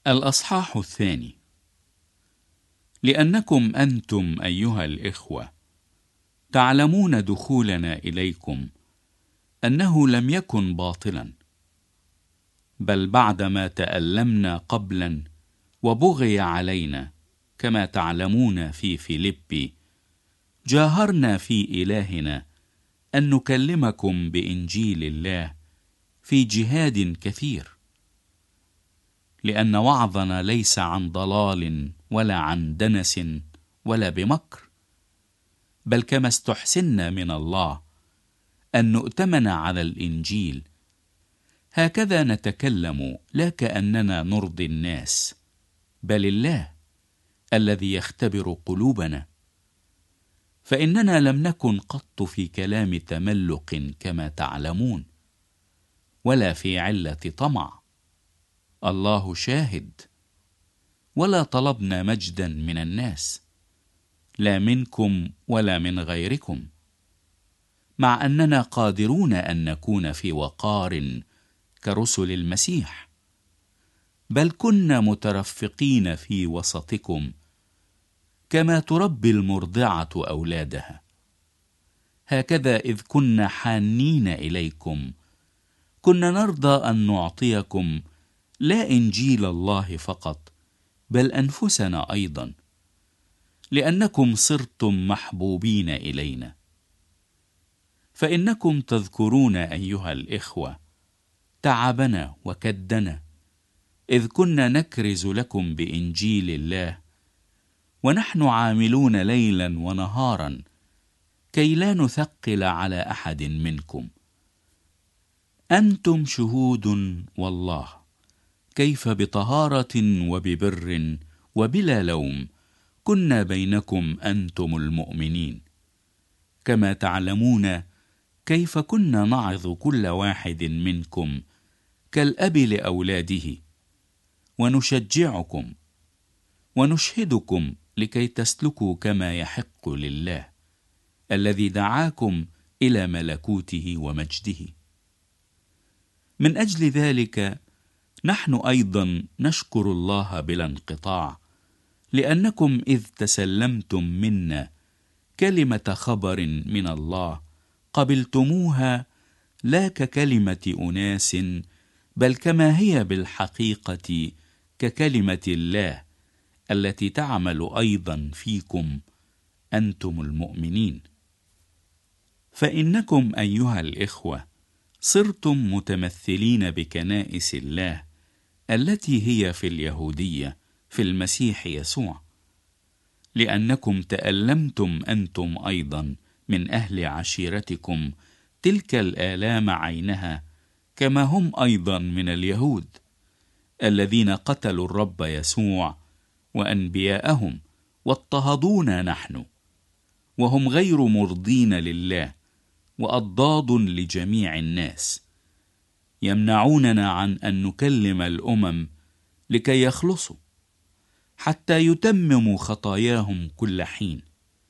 الأصحاح 2. لأنكم أنتم أيها الإخوة تعلمون دخولنا إليكم أنه لم يكن باطلا، بل بعدما تألمنا قبلا وبغي علينا كما تعلمون في فيلبي، جاهرنا في إلهنا أن نكلمكم بإنجيل الله في جهاد كثير، لأن وعظنا ليس عن ضلال ولا عن دنس ولا بمكر، بل كما استحسنا من الله أن نؤتمن على الإنجيل، هكذا نتكلم، لا كأننا نرضي الناس، بل الله الذي يختبر قلوبنا. فإننا لم نكن قط في كلام تملق كما تعلمون، ولا في علة طمع، الله شاهد، ولا طلبنا مجدا من الناس، لا منكم ولا من غيركم، مع أننا قادرون أن نكون في وقار كرسل المسيح، بل كنا مترفقين في وسطكم كما تربي المرضعة أولادها. هكذا إذ كنا حانين إليكم كنا نرضى أن نعطيكم لا إنجيل الله فقط، بل أنفسنا أيضا، لأنكم صرتم محبوبين إلينا. فإنكم تذكرون أيها الإخوة تعبنا وكدنا، إذ كنا نكرز لكم بإنجيل الله ونحن عاملون ليلا ونهارا كي لا نثقل على أحد منكم. أنتم شهود والله كيف بطهارة وببر وبلا لوم كنا بينكم أنتم المؤمنين، كما تعلمون كيف كنا نعظ كل واحد منكم كالأب لأولاده، ونشجعكم ونشهدكم لكي تسلكوا كما يحق لله الذي دعاكم إلى ملكوته ومجده. من أجل ذلك نحن أيضا نشكر الله بلا انقطاع، لأنكم إذ تسلمتم منا كلمة خبر من الله قبلتموها لا ككلمة أناس، بل كما هي بالحقيقة ككلمة الله التي تعمل أيضا فيكم أنتم المؤمنين. فإنكم أيها الإخوة صرتم متمثلين بكنائس الله التي هي في اليهودية في المسيح يسوع، لأنكم تألمتم أنتم أيضا من أهل عشيرتكم تلك الآلام عينها، كما هم أيضا من اليهود الذين قتلوا الرب يسوع وأنبياءهم واضطهدونا نحن، وهم غير مرضين لله وأضداد لجميع الناس، يمنعوننا عن أن نكلم الأمم لكي يخلصوا، حتى يتمموا خطاياهم كل حين.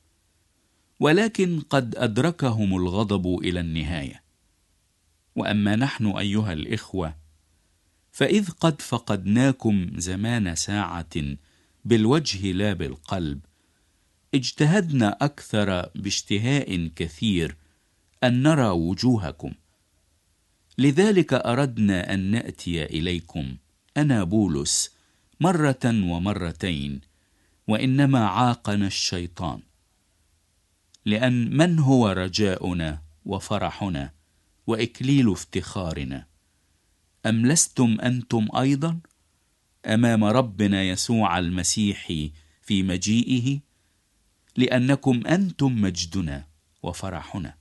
ولكن قد أدركهم الغضب إلى النهاية. وأما نحن أيها الإخوة فإذ قد فقدناكم زمان ساعة بالوجه لا بالقلب، اجتهدنا أكثر باشتهاء كثير أن نرى وجوهكم. لذلك أردنا أن نأتي إليكم أنا بولس مرة ومرتين، وإنما عاقنا الشيطان. لأن من هو رجاؤنا وفرحنا وإكليل افتخارنا؟ أم لستم أنتم أيضا أمام ربنا يسوع المسيح في مجيئه؟ لأنكم أنتم مجدنا وفرحنا.